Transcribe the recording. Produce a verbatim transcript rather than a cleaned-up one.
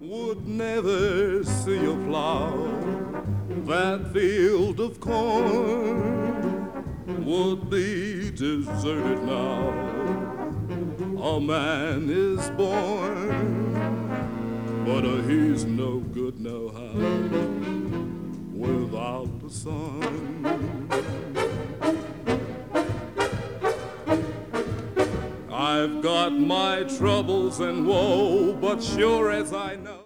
would never see a flower. That field of corn would be deserted now. A man is born, but uh, he's no good no how without the sun. I've got my troubles and woe, but sure as I know